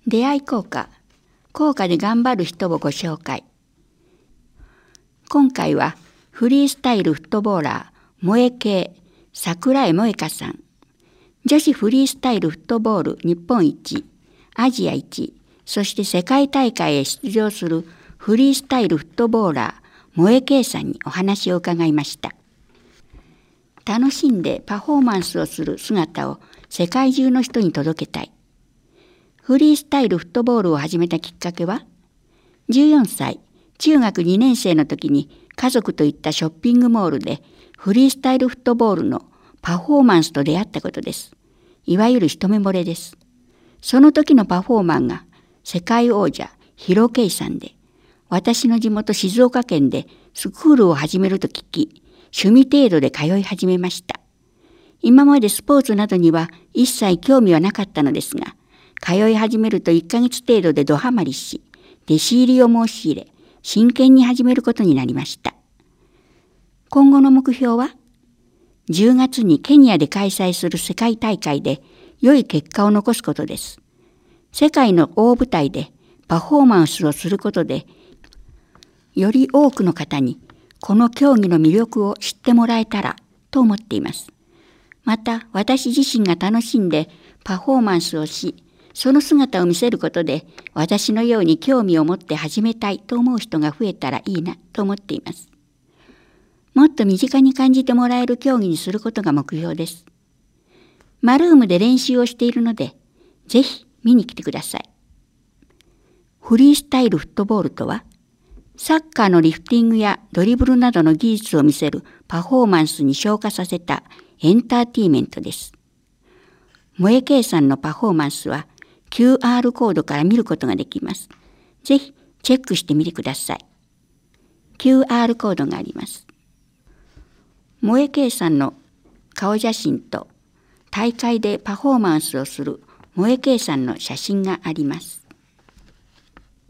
出会い校歌、校歌で頑張る人をご紹介。今回はフリースタイルフットボーラー萌え系桜井萌香さん、女子フリースタイルフットボール日本一、アジア一、そして世界大会へ出場するフリースタイルフットボーラー萌え系さんにお話を伺いました。楽しんでパフォーマンスをする姿を世界中の人に届けたい。フリースタイルフットボールを始めたきっかけは、14歳、中学2年生の時に家族と行ったショッピングモールでフリースタイルフットボールのパフォーマンスと出会ったことです。いわゆる一目惚れです。その時のパフォーマンが世界王者ヒロケイさんで、私の地元静岡県でスクールを始めると聞き、趣味程度で通い始めました。今までスポーツなどには一切興味はなかったのですが、通い始めると1ヶ月程度でドハマりし、弟子入りを申し入れ、真剣に始めることになりました。今後の目標は、10月にケニアで開催する世界大会で良い結果を残すことです。世界の大舞台でパフォーマンスをすることで、より多くの方にこの競技の魅力を知ってもらえたらと思っています。また私自身が楽しんでパフォーマンスをし、その姿を見せることで私のように興味を持って始めたいと思う人が増えたらいいなと思っています。もっと身近に感じてもらえる競技にすることが目標です。マルームで練習をしているので、ぜひ見に来てください。フリースタイルフットボールとは、サッカーのリフティングやドリブルなどの技術を見せるパフォーマンスに昇華させたエンターテイメントです。萌え系さんのパフォーマンスは QR コードから見ることができます。ぜひチェックしてみてください。QR コードがあります。萌え系さんの顔写真と大会でパフォーマンスをする萌え系さんの写真があります。